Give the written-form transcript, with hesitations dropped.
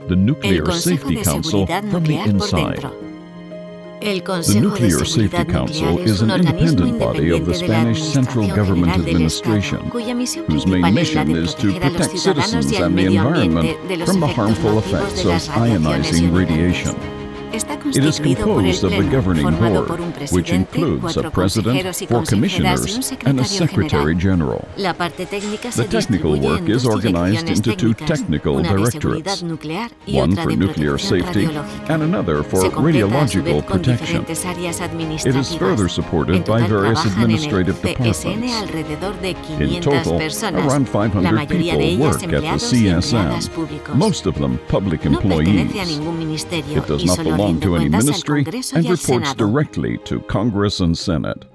The El Nuclear Consejo Safety de Council Seguridad from the Nuclear por inside. dentro. El The Consejo de Nuclear Seguridad Safety Council Nuclear es is un an organismo independent body of the independiente de la Spanish Central Administración Government General del Administration, Estado, cuya misión whose main principal es la mission de is to proteger a los protect ciudadanos citizens y al and the medio environment ambiente de los from the efectos harmful nocivos effects de las of radiaciones ionizing ionizantes. radiation. Está It is constituido por el composed of the Pleno, governing formado por board, un which presidente, includes a 4 president, consejeros y 4 consejeras y un commissioners, and a secretario secretary general. general. La parte técnica se The technical distribuye work en is dos organized direcciones into two técnicas, technical una de directorates, seguridad nuclear y one otra for de nuclear protección safety radiológica. and another for Se completa a su radiological vez con protection. diferentes áreas It administrativas. is further supported En by total various trabajan en el administrative CSN departments. alrededor de In 500 total, personas, around la 500 mayoría de people ellas work at the empleados y empleadas CSN, públicos. most of them public No pertenece a employees. ningún ministerio It does y not solo belong rinde to any cuentas al ministry Congreso and y al reports Senado. directly to Congress and Senate.